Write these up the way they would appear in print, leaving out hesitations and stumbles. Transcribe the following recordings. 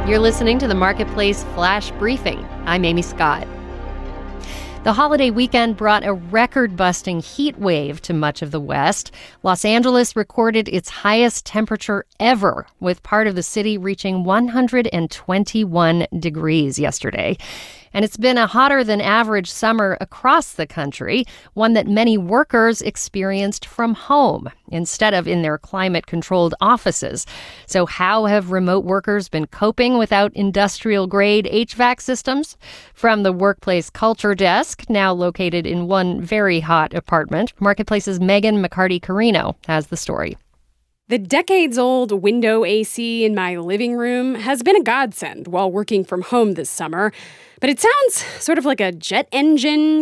You're listening to the Marketplace Flash Briefing. I'm Amy Scott. The holiday weekend brought a record-busting heat wave to much of the West. Los Angeles recorded its highest temperature ever, with part of the city reaching 121 degrees yesterday. And it's been a hotter than average summer across the country, one that many workers experienced from home instead of in their climate-controlled offices. So how have remote workers been coping without industrial-grade HVAC systems? From the Workplace Culture Desk, now located in one very hot apartment, Marketplace's Megan McCarty-Carino has the story. The decades-old window AC in my living room has been a godsend while working from home this summer. But it sounds sort of like a jet engine.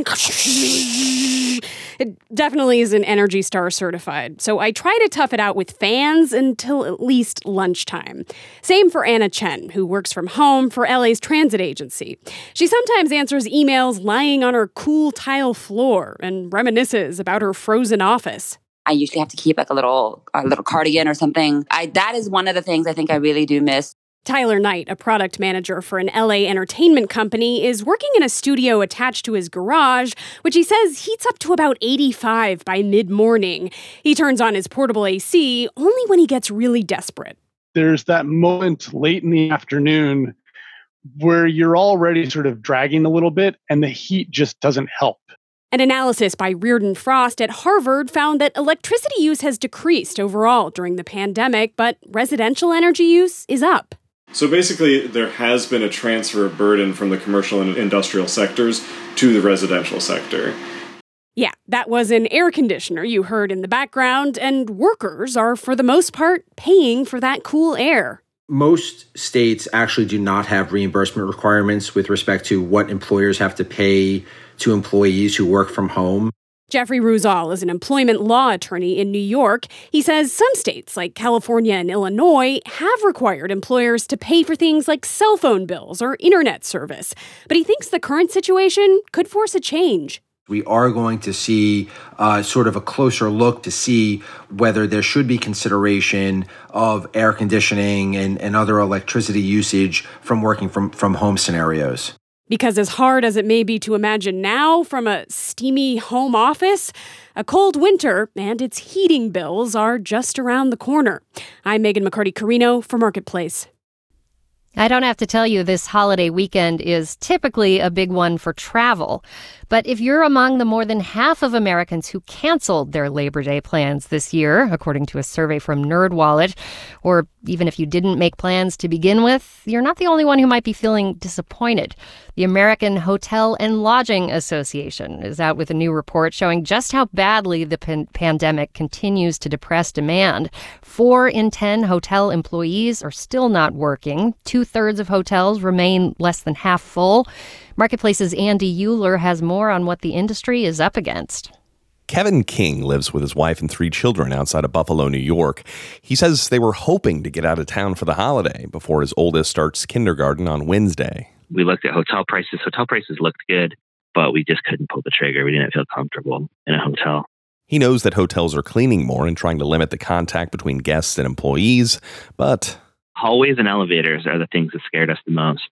It definitely isn't Energy Star certified, so I try to tough it out with fans until at least lunchtime. Same for Anna Chen, who works from home for LA's transit agency. She sometimes answers emails lying on her cool tile floor and reminisces about her frozen office. I usually have to keep like a little cardigan or something. That is one of the things I think I really do miss. Tyler Knight, a product manager for an LA entertainment company, is working in a studio attached to his garage, which he says heats up to about 85 by mid-morning. He turns on his portable AC only when he gets really desperate. There's that moment late in the afternoon where you're already sort of dragging a little bit and the heat just doesn't help. An analysis by Reardon Frost at Harvard found that electricity use has decreased overall during the pandemic, but residential energy use is up. So basically, there has been a transfer of burden from the commercial and industrial sectors to the residential sector. Yeah, that was an air conditioner you heard in the background, and workers are, for the most part, paying for that cool air. Most states actually do not have reimbursement requirements with respect to what employers have to pay to employees who work from home. Jeffrey Ruzal is an employment law attorney in New York. He says some states, like California and Illinois, have required employers to pay for things like cell phone bills or internet service. But he thinks the current situation could force a change. We are going to see sort of a closer look to see whether there should be consideration of air conditioning and other electricity usage from working from home scenarios. Because as hard as it may be to imagine now from a steamy home office, a cold winter and its heating bills are just around the corner. I'm Megan McCarty-Carino for Marketplace. I don't have to tell you this holiday weekend is typically a big one for travel. But if you're among the more than half of Americans who canceled their Labor Day plans this year, according to a survey from NerdWallet, or even if you didn't make plans to begin with, you're not the only one who might be feeling disappointed. The American Hotel and Lodging Association is out with a new report showing just how badly the pandemic continues to depress demand. 4 in 10 hotel employees are still not working. 2/3 of hotels remain less than half full. Marketplace's Andy Euler has more on what the industry is up against. Kevin King lives with his wife and 3 children outside of Buffalo, New York. He says they were hoping to get out of town for the holiday before his oldest starts kindergarten on Wednesday. We looked at hotel prices. Hotel prices looked good, but we just couldn't pull the trigger. We didn't feel comfortable in a hotel. He knows that hotels are cleaning more and trying to limit the contact between guests and employees, but hallways and elevators are the things that scared us the most.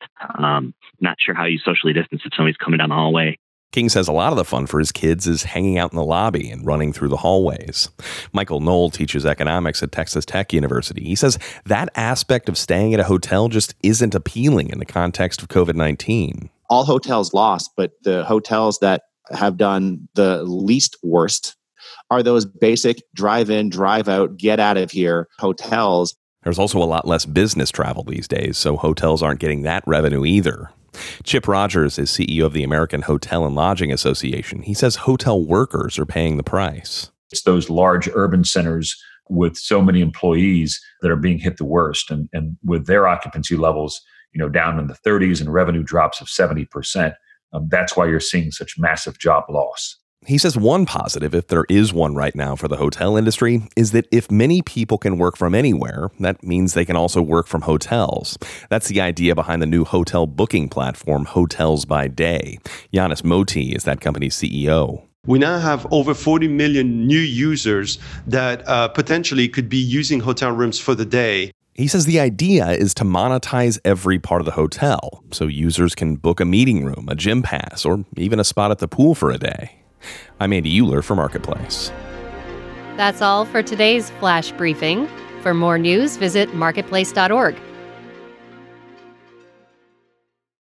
Not sure how you socially distance if somebody's coming down the hallway. King says a lot of the fun for his kids is hanging out in the lobby and running through the hallways. Michael Knoll teaches economics at Texas Tech University. He says that aspect of staying at a hotel just isn't appealing in the context of COVID-19. All hotels lost, but the hotels that have done the least worst are those basic drive in, drive out, get out of here hotels. There's also a lot less business travel these days, so hotels aren't getting that revenue either. Chip Rogers is CEO of the American Hotel and Lodging Association. He says hotel workers are paying the price. It's those large urban centers with so many employees that are being hit the worst. And with their occupancy levels, down in the 30s and revenue drops of 70%, that's why you're seeing such massive job loss. He says one positive, if there is one right now for the hotel industry, is that if many people can work from anywhere, that means they can also work from hotels. That's the idea behind the new hotel booking platform, Hotels by Day. Giannis Moti is that company's CEO. We now have over 40 million new users that potentially could be using hotel rooms for the day. He says the idea is to monetize every part of the hotel, so users can book a meeting room, a gym pass, or even a spot at the pool for a day. I'm Andy Euler for Marketplace. That's all for today's Flash Briefing. For more news, visit marketplace.org.